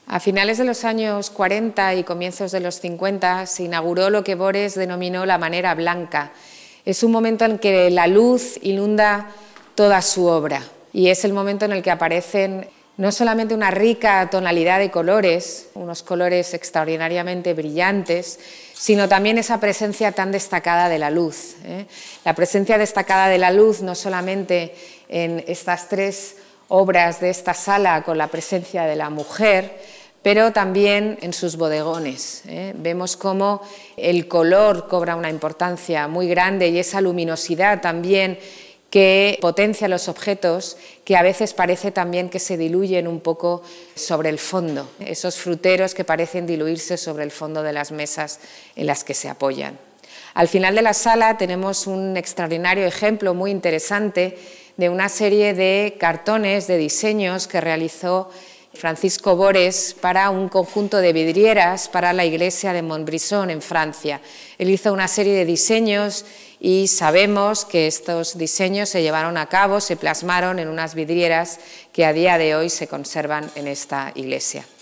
A finales de los años 40 y comienzos de los 50 se inauguró lo que Borges denominó la manera blanca. Es un momento en que la luz inunda toda su obra y es el momento en el que aparecen no solamente una rica tonalidad de colores, unos colores extraordinariamente brillantes, sino también esa presencia tan destacada de la luz. La presencia destacada de la luz no solamente en estas tres obras de esta sala con la presencia de la mujer, pero también en sus bodegones. Vemos cómo el color cobra una importancia muy grande y esa luminosidad también que potencia los objetos, que a veces parece también que se diluyen un poco sobre el fondo, esos fruteros que parecen diluirse sobre el fondo de las mesas en las que se apoyan. Al final de la sala tenemos un extraordinario ejemplo muy interesante de una serie de cartones, de diseños que realizó Francisco Borges para un conjunto de vidrieras para la iglesia de Montbrison en Francia. Él hizo una serie de diseños y sabemos que estos diseños se llevaron a cabo, se plasmaron en unas vidrieras que a día de hoy se conservan en esta iglesia.